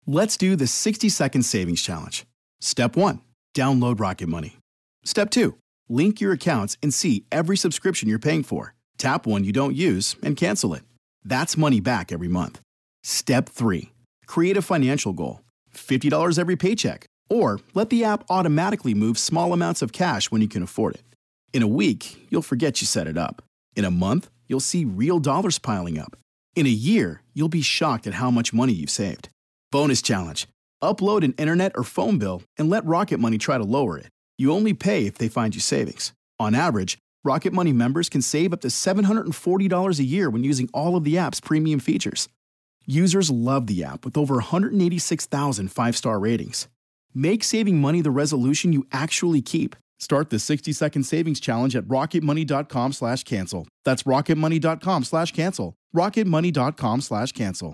Let's do the 60-second savings challenge. Step 1, download Rocket Money. Step 2, link your accounts and see every subscription you're paying for. Tap one you don't use and cancel it. That's money back every month. Step 3, create a financial goal. $50 every paycheck. Or let the app automatically move small amounts of cash when you can afford it. In a week, you'll forget you set it up. In a month, you'll see real dollars piling up. In a year, you'll be shocked at how much money you've saved. Bonus challenge. Upload an internet or phone bill and let Rocket Money try to lower it. You only pay if they find you savings. On average, Rocket Money members can save up to $740 a year when using all of the app's premium features. Users love the app with over 186,000 five-star ratings. Make saving money the resolution you actually keep. Start the 60-second savings challenge at rocketmoney.com/cancel. That's rocketmoney.com/cancel. rocketmoney.com/cancel.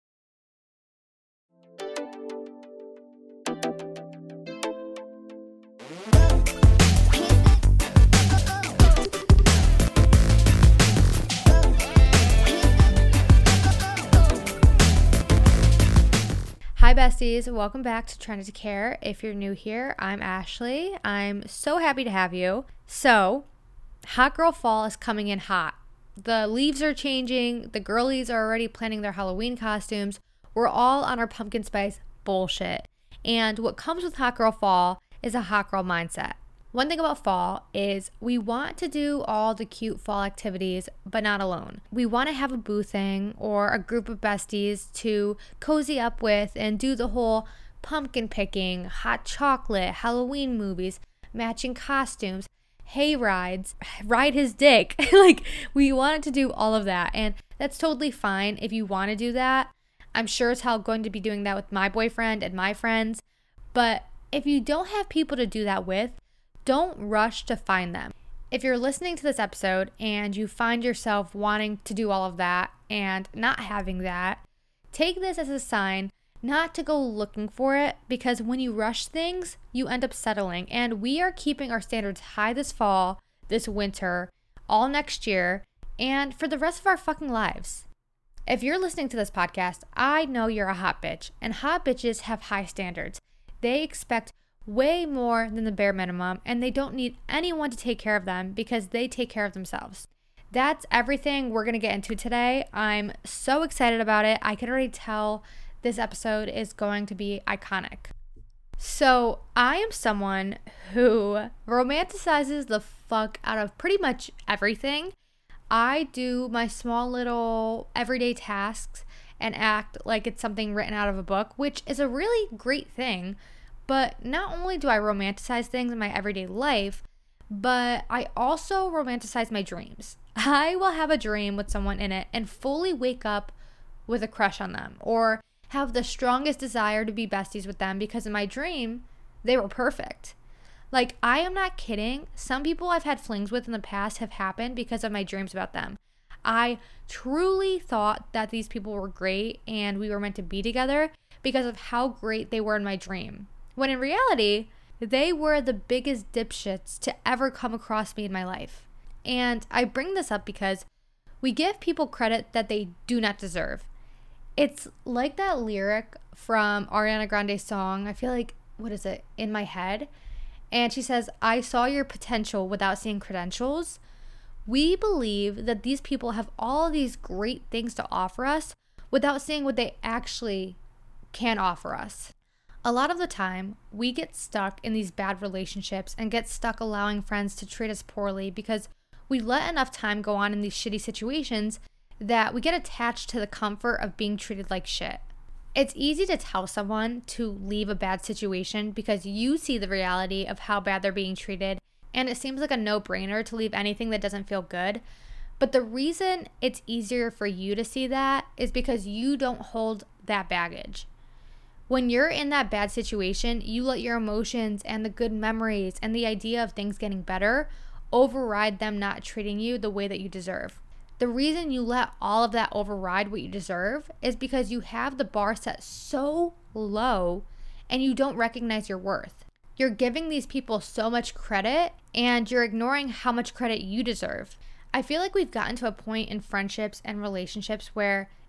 Hi besties, welcome back to Trended to Care. If you're new here, I'm Ashley. I'm so happy to have you. So, hot girl fall is coming in hot. The leaves are changing, the girlies are already planning their Halloween costumes. We're all on our pumpkin spice bullshit. And what comes with hot girl fall is a hot girl mindset. One thing about fall is we want to do all the cute fall activities, but not alone. We want to have a boo thing or a group of besties to cozy up with and do the whole pumpkin picking, hot chocolate, Halloween movies, matching costumes, hay rides, ride his dick. Like, we wanted to do all of that, and that's totally fine if you want to do that. I'm sure as hell going to be doing that with my boyfriend and my friends, but if you don't have people to do that with, don't rush to find them. If you're listening to this episode and you find yourself wanting to do all of that and not having that, take this as a sign not to go looking for it, because when you rush things, you end up settling. And we are keeping our standards high this fall, this winter, all next year, and for the rest of our fucking lives. If you're listening to this podcast, I know you're a hot bitch, and hot bitches have high standards. They expect way more than the bare minimum, and they don't need anyone to take care of them because they take care of themselves. That's everything we're going to get into today. I'm so excited about it. I can already tell this episode is going to be iconic. So I am someone who romanticizes the fuck out of pretty much everything. I do my small little everyday tasks and act like it's something written out of a book, which is a really great thing. But not only do I romanticize things in my everyday life, but I also romanticize my dreams. I will have a dream with someone in it and fully wake up with a crush on them, or have the strongest desire to be besties with them because in my dream, they were perfect. Like, I am not kidding. Some people I've had flings with in the past have happened because of my dreams about them. I truly thought that these people were great and we were meant to be together because of how great they were in my dream. When in reality, they were the biggest dipshits to ever come across me in my life. And I bring this up because we give people credit that they do not deserve. It's like that lyric from Ariana Grande's song, I feel like, what is it, In My Head? And she says, I saw your potential without seeing credentials. We believe that these people have all these great things to offer us without seeing what they actually can offer us. A lot of the time, we get stuck in these bad relationships and get stuck allowing friends to treat us poorly because we let enough time go on in these shitty situations that we get attached to the comfort of being treated like shit. It's easy to tell someone to leave a bad situation because you see the reality of how bad they're being treated, and it seems like a no-brainer to leave anything that doesn't feel good. But the reason it's easier for you to see that is because you don't hold that baggage. When you're in that bad situation, you let your emotions and the good memories and the idea of things getting better override them not treating you the way that you deserve. The reason you let all of that override what you deserve is because you have the bar set so low and you don't recognize your worth. You're giving these people so much credit and you're ignoring how much credit you deserve. I feel like we've gotten to a point in friendships and relationships where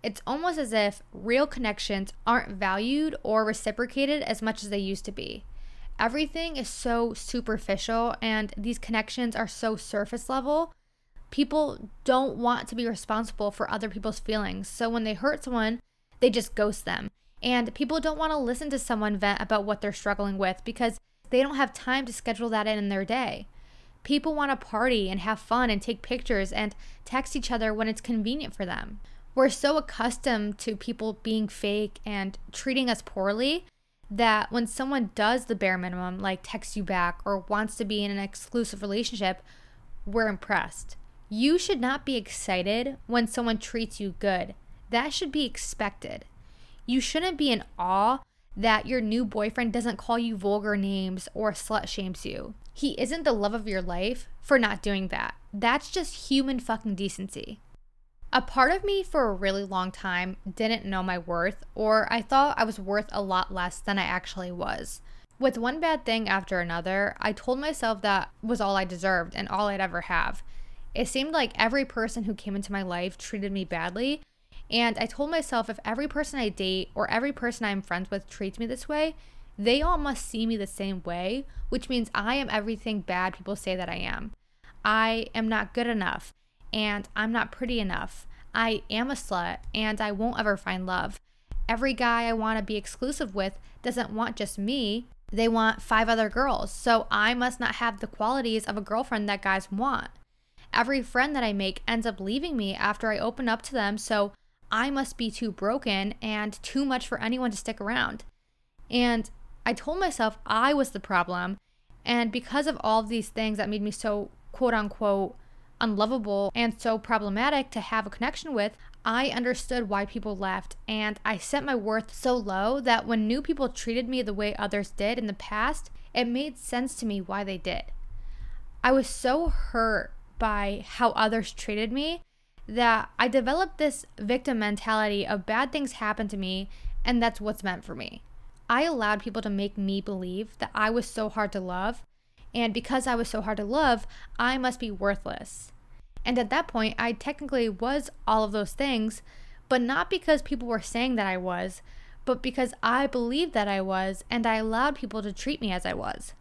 It's almost as if real connections aren't valued or reciprocated as much as they used to be. Everything is so superficial and these connections are so surface level. People don't want to be responsible for other people's feelings. So when they hurt someone, they just ghost them. And people don't want to listen to someone vent about what they're struggling with because they don't have time to schedule that in their day. People want to party and have fun and take pictures and text each other when it's convenient for them. We're so accustomed to people being fake and treating us poorly that when someone does the bare minimum, like text you back or wants to be in an exclusive relationship, we're impressed. You should not be excited when someone treats you good. That should be expected. You shouldn't be in awe that your new boyfriend doesn't call you vulgar names or slut shames you. He isn't the love of your life for not doing that. That's just human fucking decency. A part of me for a really long time didn't know my worth, or I thought I was worth a lot less than I actually was. With one bad thing after another, I told myself that was all I deserved and all I'd ever have. It seemed like every person who came into my life treated me badly, and I told myself if every person I date or every person I'm friends with treats me this way, they all must see me the same way, which means I am everything bad people say that I am. I am not good enough, and I'm not pretty enough. I am a slut, and I won't ever find love. Every guy I want to be exclusive with doesn't want just me. They want 5 other girls, so I must not have the qualities of a girlfriend that guys want. Every friend that I make ends up leaving me after I open up to them, so I must be too broken and too much for anyone to stick around. And I told myself I was the problem, and because of all of these things that made me so quote-unquote unlovable and so problematic to have a connection with, I understood why people left, and I set my worth so low that when new people treated me the way others did in the past, it made sense to me why they did. I was so hurt by how others treated me that I developed this victim mentality of bad things happen to me and that's what's meant for me. I allowed people to make me believe that I was so hard to love, and because I was so hard to love, I must be worthless. And at that point, I technically was all of those things, but not because people were saying that I was, but because I believed that I was, and I allowed people to treat me as I was.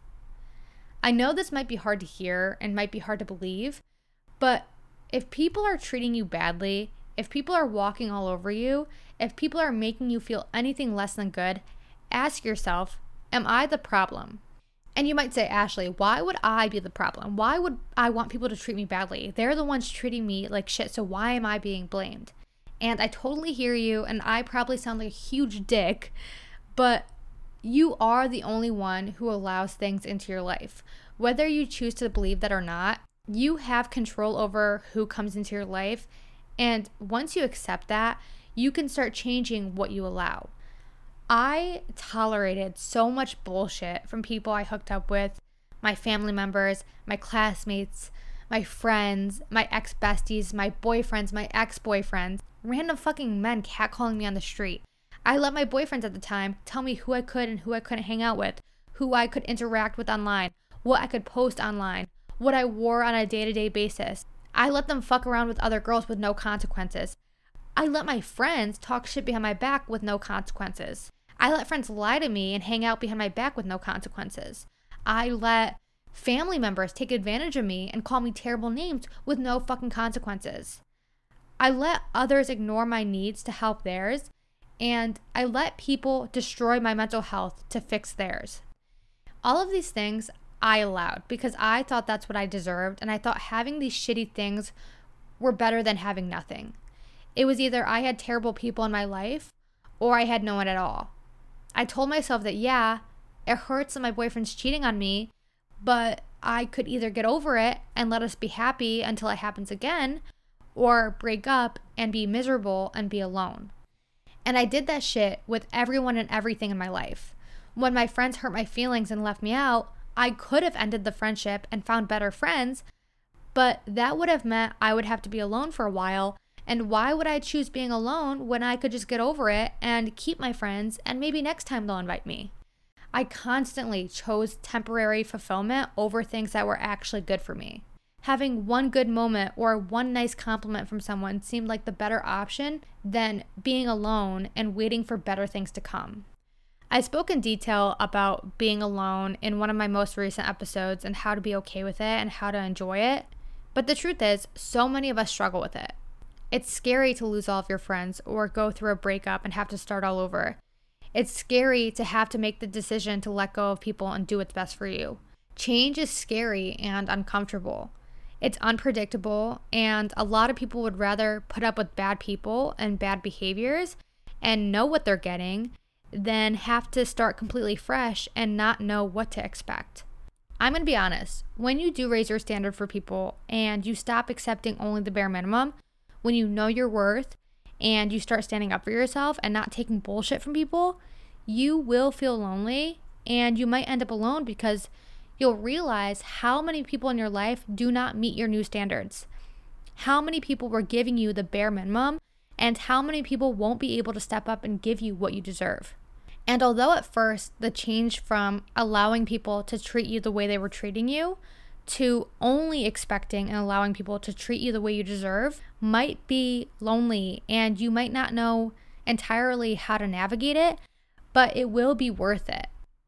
I know this might be hard to hear and might be hard to believe, but if people are treating you badly, if people are walking all over you, if people are making you feel anything less than good, ask yourself, am I the problem? And you might say, Ashley, why would I be the problem? Why would I want people to treat me badly? They're the ones treating me like shit, so why am I being blamed? And I totally hear you, and I probably sound like a huge dick, but you are the only one who allows things into your life. Whether you choose to believe that or not, you have control over who comes into your life, and once you accept that, you can start changing what you allow. I tolerated so much bullshit from people I hooked up with, my family members, my classmates, my friends, my ex-besties, my boyfriends, my ex-boyfriends, random fucking men catcalling me on the street. I let my boyfriends at the time tell me who I could and who I couldn't hang out with, who I could interact with online, what I could post online, what I wore on a day-to-day basis. I let them fuck around with other girls with no consequences. I let my friends talk shit behind my back with no consequences. I let friends lie to me and hang out behind my back with no consequences. I let family members take advantage of me and call me terrible names with no fucking consequences. I let others ignore my needs to help theirs, and I let people destroy my mental health to fix theirs. All of these things I allowed because I thought that's what I deserved, and I thought having these shitty things were better than having nothing. It was either I had terrible people in my life or I had no one at all. I told myself that, yeah, it hurts that my boyfriend's cheating on me, but I could either get over it and let us be happy until it happens again, or break up and be miserable and be alone. And I did that shit with everyone and everything in my life. When my friends hurt my feelings and left me out, I could have ended the friendship and found better friends, but that would have meant I would have to be alone for a while. And why would I choose being alone when I could just get over it and keep my friends and maybe next time they'll invite me? I constantly chose temporary fulfillment over things that were actually good for me. Having one good moment or one nice compliment from someone seemed like the better option than being alone and waiting for better things to come. I spoke in detail about being alone in one of my most recent episodes and how to be okay with it and how to enjoy it. But the truth is, so many of us struggle with it. It's scary to lose all of your friends or go through a breakup and have to start all over. It's scary to have to make the decision to let go of people and do what's best for you. Change is scary and uncomfortable. It's unpredictable, and a lot of people would rather put up with bad people and bad behaviors and know what they're getting than have to start completely fresh and not know what to expect. I'm going to be honest, when you do raise your standard for people and you stop accepting only the bare minimum, when you know your worth and you start standing up for yourself and not taking bullshit from people, you will feel lonely and you might end up alone because you'll realize how many people in your life do not meet your new standards. How many people were giving you the bare minimum and how many people won't be able to step up and give you what you deserve. And although at first the change from allowing people to treat you the way they were treating you to only expecting and allowing people to treat you the way you deserve might be lonely and you might not know entirely how to navigate it, but it will be worth it.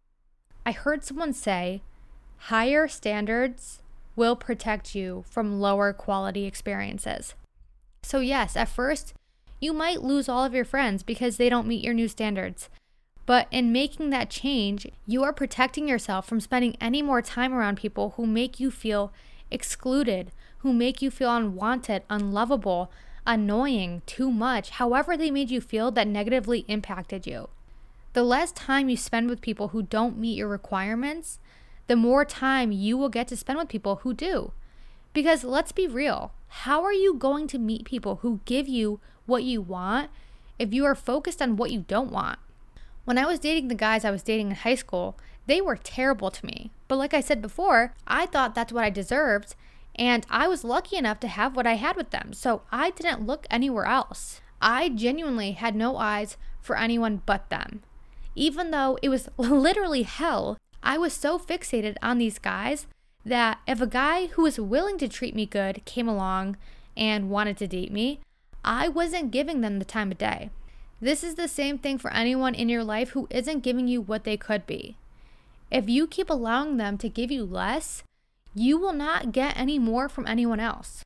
I heard someone say, higher standards will protect you from lower quality experiences. So yes, at first, you might lose all of your friends because they don't meet your new standards. But in making that change, you are protecting yourself from spending any more time around people who make you feel excluded, who make you feel unwanted, unlovable, annoying, too much, however they made you feel that negatively impacted you. The less time you spend with people who don't meet your requirements, the more time you will get to spend with people who do. Because let's be real, how are you going to meet people who give you what you want if you are focused on what you don't want? When I was dating the guys I was dating in high school, they were terrible to me. But like I said before, I thought that's what I deserved, and I was lucky enough to have what I had with them, so I didn't look anywhere else. I genuinely had no eyes for anyone but them. Even though it was literally hell, I was so fixated on these guys that if a guy who was willing to treat me good came along and wanted to date me, I wasn't giving them the time of day. This is the same thing for anyone in your life who isn't giving you what they could be. If you keep allowing them to give you less, you will not get any more from anyone else.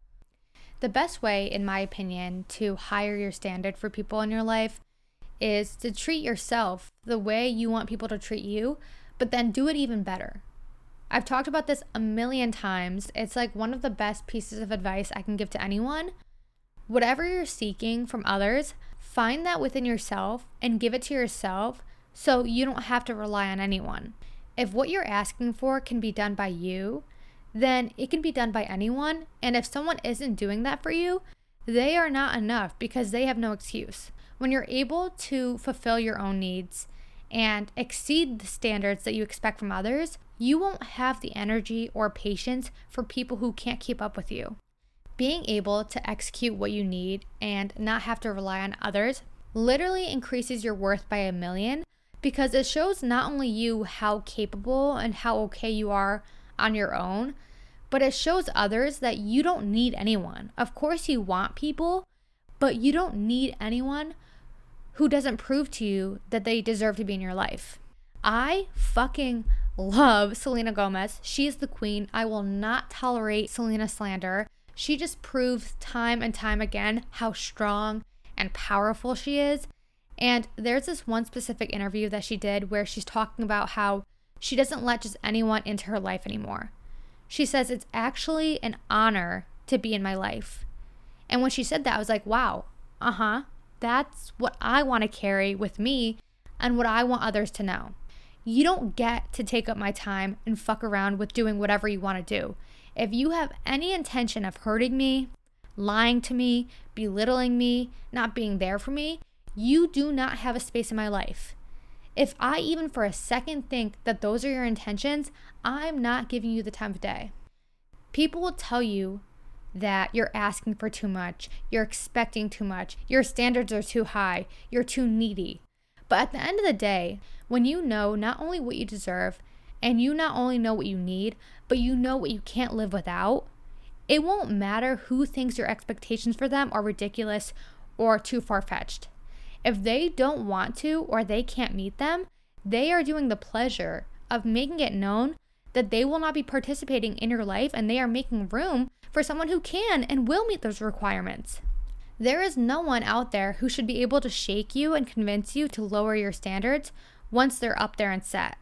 The best way, in my opinion, to higher your standard for people in your life is to treat yourself the way you want people to treat you, but then do it even better. I've talked about this a million times. It's like one of the best pieces of advice I can give to anyone. Whatever you're seeking from others, find that within yourself and give it to yourself so you don't have to rely on anyone. If what you're asking for can be done by you, then it can be done by anyone. And if someone isn't doing that for you, they are not enough because they have no excuse. When you're able to fulfill your own needs and exceed the standards that you expect from others, you won't have the energy or patience for people who can't keep up with you. Being able to execute what you need and not have to rely on others literally increases your worth by 1,000,000 because it shows not only you how capable and how okay you are on your own, but it shows others that you don't need anyone. Of course you want people, but you don't need anyone who doesn't prove to you that they deserve to be in your life. I fucking love Selena Gomez. She is the queen. I will not tolerate Selena slander. She just proves time and time again how strong and powerful she is. And there's this one specific interview that she did where she's talking about how she doesn't let just anyone into her life anymore. She says, it's actually an honor to be in my life. And when she said that, I was like, wow, that's what I want to carry with me and what I want others to know. You don't get to take up my time and fuck around with doing whatever you want to do. If you have any intention of hurting me, lying to me, belittling me, not being there for me, you do not have a space in my life. If I even for a second think that those are your intentions, I'm not giving you the time of day. People will tell you that you're asking for too much, you're expecting too much, your standards are too high, you're too needy. But at the end of the day, when you know not only what you deserve, and you not only know what you need, but you know what you can't live without, It won't matter who thinks your expectations for them are ridiculous or too far-fetched. If they don't want to or they can't meet them, they are doing the pleasure of making it known that they will not be participating in your life, and they are making room for someone who can and will meet those requirements. There is no one out there who should be able to shake you and convince you to lower your standards once they're up there and set.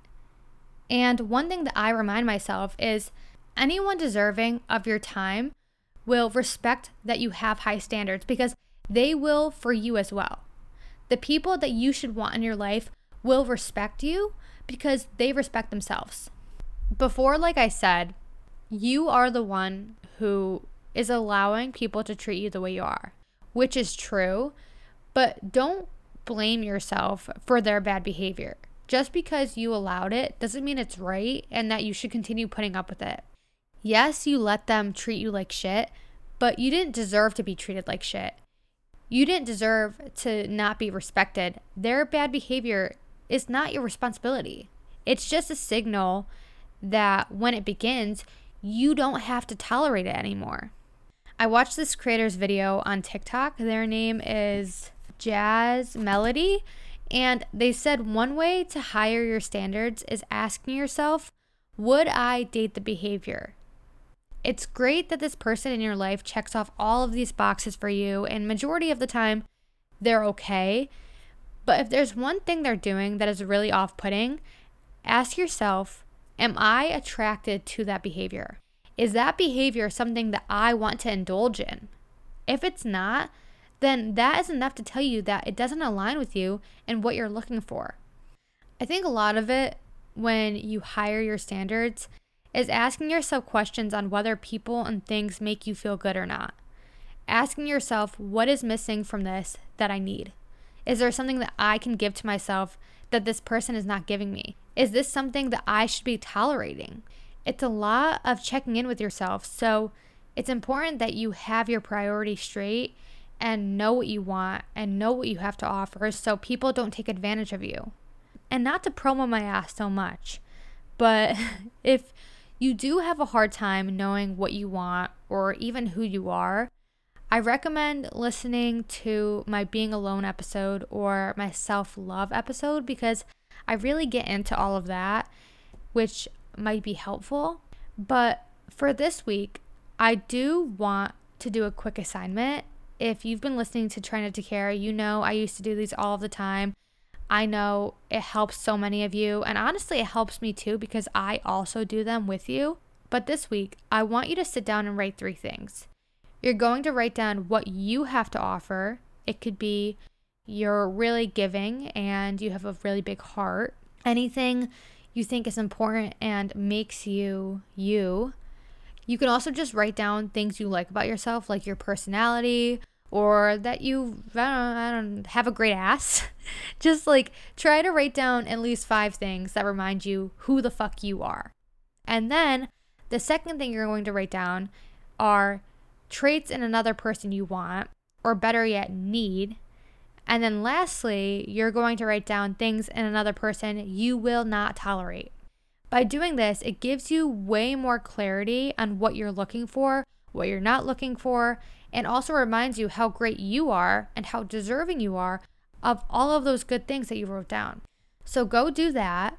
And one thing that I remind myself is anyone deserving of your time will respect that you have high standards, because they will for you as well. The people that you should want in your life will respect you because they respect themselves. Before, like I said, you are the one who is allowing people to treat you the way you are, which is true, but don't blame yourself for their bad behavior. Just because you allowed it doesn't mean it's right and that you should continue putting up with it. Yes, you let them treat you like shit, but you didn't deserve to be treated like shit. You didn't deserve to not be respected. Their bad behavior is not your responsibility. It's just a signal that when it begins, you don't have to tolerate it anymore. I watched this creator's video on TikTok. Their name is Jazz Melody. And they said one way to higher your standards is asking yourself, would I date the behavior? It's great that this person in your life checks off all of these boxes for you, and majority of the time, they're okay. But if there's one thing they're doing that is really off-putting, ask yourself, am I attracted to that behavior? Is that behavior something that I want to indulge in? If it's not, then that is enough to tell you that it doesn't align with you and what you're looking for. I think a lot of it, when you higher your standards, is asking yourself questions on whether people and things make you feel good or not. Asking yourself, what is missing from this that I need? Is there something that I can give to myself that this person is not giving me? Is this something that I should be tolerating? It's a lot of checking in with yourself, so it's important that you have your priorities straight and know what you want and know what you have to offer so people don't take advantage of you. And not to promo my ass so much, but if you do have a hard time knowing what you want or even who you are, I recommend listening to my Being Alone episode or my self-love episode, because I really get into all of that, which might be helpful. But for this week, I do want to do a quick assignment. If you've been listening to Try Not to Care, you know I used to do these all of the time. I know it helps so many of you, and honestly, it helps me too because I also do them with you. But this week, I want you to sit down and write 3 things. You're going to write down what you have to offer. It could be you're really giving and you have a really big heart. Anything you think is important and makes you you. You can also just write down things you like about yourself, like your personality, or that you I don't have a great ass. Just like try to write down at least 5 things that remind you who the fuck you are. And then the second thing you're going to write down are traits in another person you want, or better yet, need. And then lastly, you're going to write down things in another person you will not tolerate. By doing this, it gives you way more clarity on what you're looking for, what you're not looking for, and also reminds you how great you are and how deserving you are of all of those good things that you wrote down. So go do that.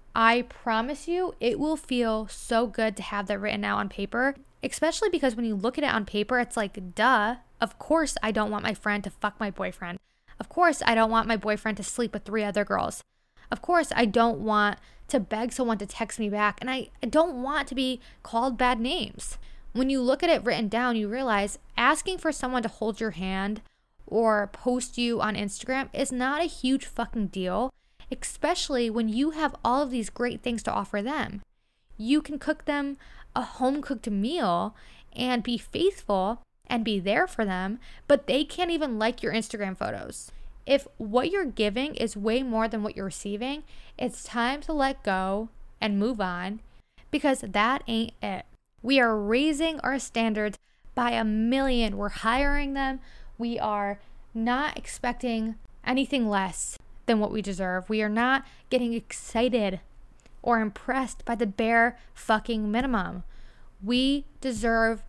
I promise you, it will feel so good to have that written out on paper, especially because when you look at it on paper, it's like, duh, of course I don't want my friend to fuck my boyfriend. Of course I don't want my boyfriend to sleep with 3 other girls. Of course I don't want to beg someone to text me back, and I don't want to be called bad names. When you look at it written down, you realize asking for someone to hold your hand or post you on Instagram is not a huge fucking deal, especially when you have all of these great things to offer them. You can cook them a home-cooked meal and be faithful and be there for them, but they can't even like your Instagram photos. If what you're giving is way more than what you're receiving, it's time to let go and move on, because that ain't it. We are raising our standards by 1,000,000. We're hiring them. We are not expecting anything less than what we deserve. We are not getting excited or impressed by the bare fucking minimum. We deserve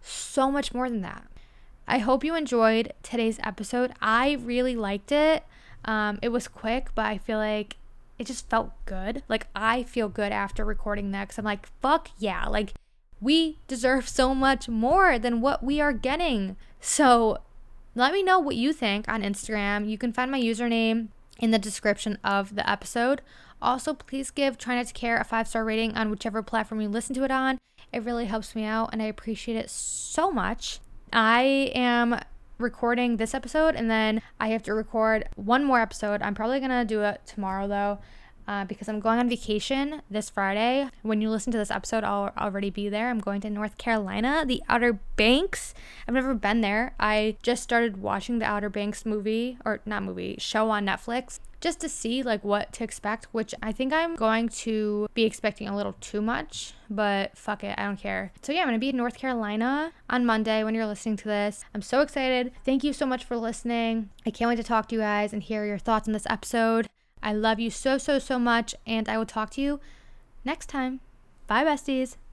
so much more than that. I hope you enjoyed today's episode. I really liked it. It was quick, but I feel like it just felt good. Like, I feel good after recording that because I'm like, fuck yeah. Like, we deserve so much more than what we are getting. So let me know what you think on Instagram. You can find my username in the description of the episode. Also, please give Try Not to Care a 5-star rating on whichever platform you listen to it on. It really helps me out and I appreciate it so much. I am recording this episode and then I have to record one more episode. I'm probably going to do it tomorrow though, because I'm going on vacation this Friday. When you listen to this episode, I'll already be there. I'm going to North Carolina, the Outer Banks. I've never been there. I just started watching the Outer Banks show on Netflix just to see like what to expect, which I think I'm going to be expecting a little too much, but fuck it, I don't care. So yeah, I'm going to be in North Carolina on Monday when you're listening to this. I'm so excited. Thank you so much for listening. I can't wait to talk to you guys and hear your thoughts on this episode. I love you so, so, so much, and I will talk to you next time. Bye, besties.